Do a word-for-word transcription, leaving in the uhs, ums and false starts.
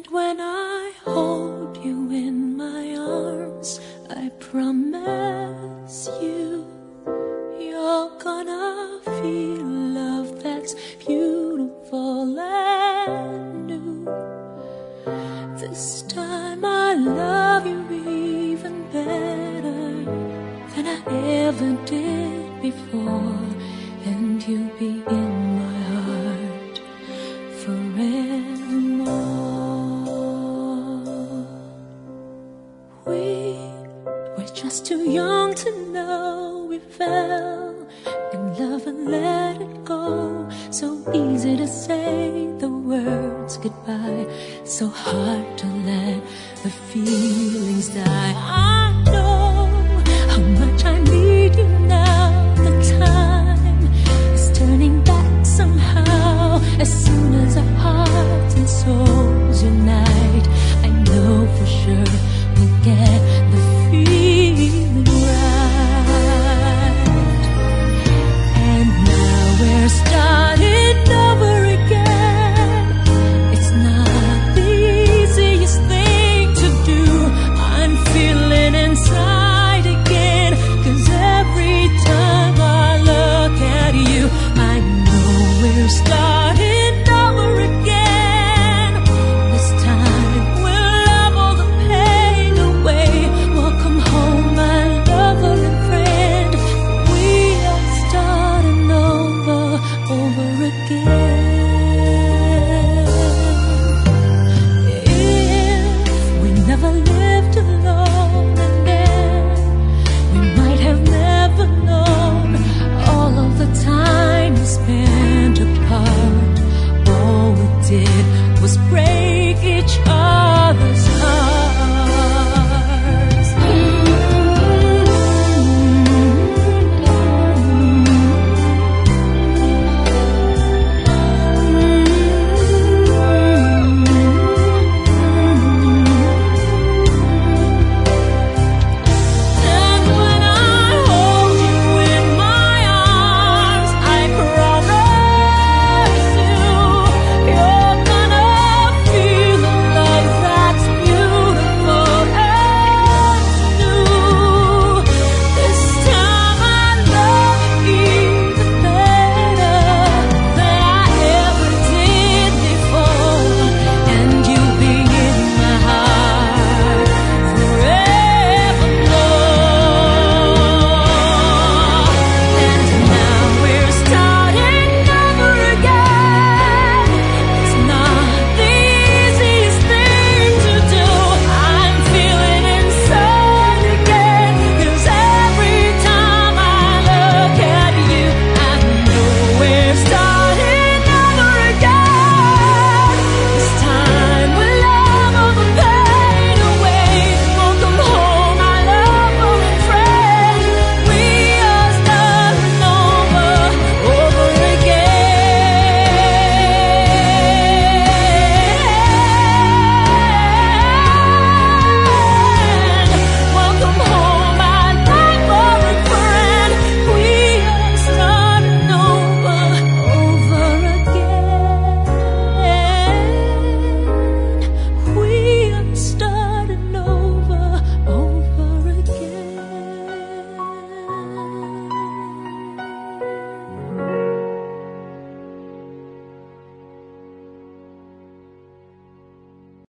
And when I hold you in my arms, I promise you, you're gonna feel love that's beautiful and new. This time I love you even better than I ever did before, and you'll be in my heart forevermore. We were just too young to know we fell in love and let it go. So easy to say the words goodbye, so hard to let the feelings die. I know how much I need you now. The time is turning back somehow. As soon as our hearts and souls unite, I know for sure we'll get the feeling right. And now we're starting over again. It's not the easiest thing to do. I'm feeling inside again, 'cause every time I look at you, I know we're starting over again. This time we'll love all the pain away. Welcome home, my lover and friend. We are starting over, over again. If we never lived alone, and then we might have never known all of the time we spent apart. All we did was break each other